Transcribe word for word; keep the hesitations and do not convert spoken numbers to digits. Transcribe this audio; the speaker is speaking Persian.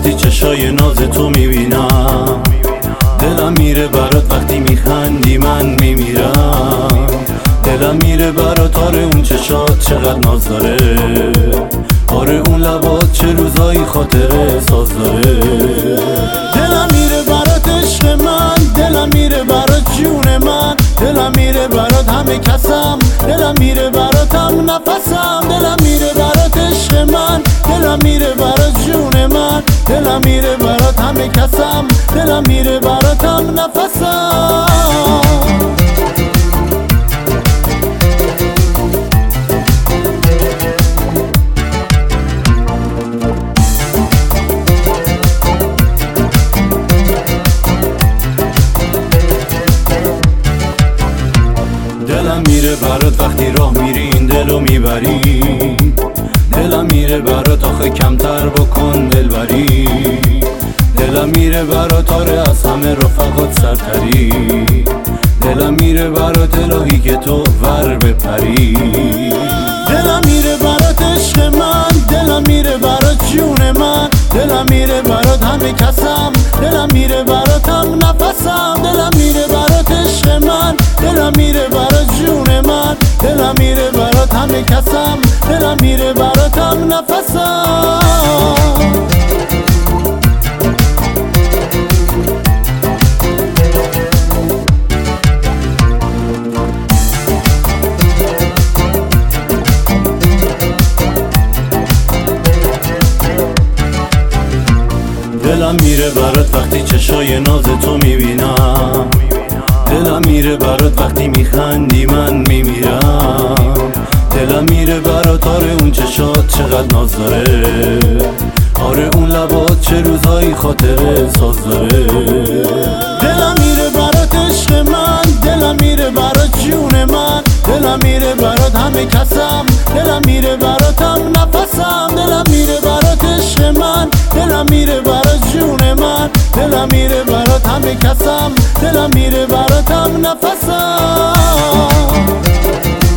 وقتی چشای ناز تو میبینم، دلم میره برات وقتی میخندی من میمیرم. دلم میره برات، آره اون چشات چقدر ناز داره، آره اون لبات چه روزایی خاطره ساز داره. دلم میره برات عشق من، دلم میره برات جون من، دلم میره برات همه کسم، دلم میره برات هم نفسم. دلم میره برات عشق من، دلم میره برات جون من، دلم میره برات همه کسم، دلم میره برات هم نفسم. دلم میره برات وقتی راه میری این دلو میبری، دلم میره برات آخه کمتر بکن دلبری. دلم میره برات، آره از همه رفقات سرتری، دلم میره برات الهی که تو ور بپری. دلم میره برات عشق من، دلم میره برات جون من، دلم میره برات همه کسم، دلم میره برات هم نفسم. دلم میره برات عشق من، دلم میره برات جون من، دلم میره برات همه کسم، دلم میره برات هم نفسم. دلم میره برات وقتی چشای ناز تو میبینم، دلم میره برات وقتی میخندی من میمیرم. دلم میره برات، آره اون چشات چقدر ناز داره، آره اون لبات چه روزایی خاطره ساز داره. دلم میره برات عشق من، دلم میره برات جون من، دلم میره برات همه کسم، دلم میره برات هم نفسم. دلم میره برات عشق من، دلم میره برات جون من، دلم میره برات همه کسم، دلم میره برات هم نفسم.